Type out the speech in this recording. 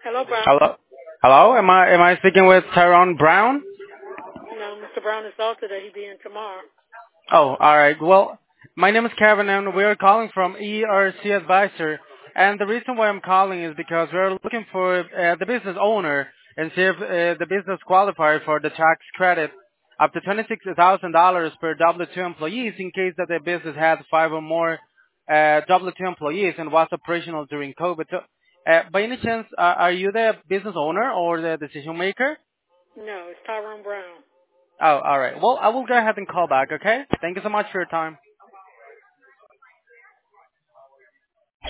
Hello, Brown. Hello? Hello? Am I speaking with Tyrone Brown? No, Mr. Brown is out today. He'll be in tomorrow. Oh, all right. Well, my name is Kevin, and we are calling from ERC Advisor. And the reason why I'm calling is because we're looking for the business owner and see if the business qualifies for the tax credit up to $26,000 per W-2 employees in case that the business had five or more W-2 employees and was operational during COVID. So, by any chance, are you the business owner or the decision maker? No, it's Tyrone Brown. Oh, all right. Well, I will go ahead and call back, okay? Thank you so much for your time.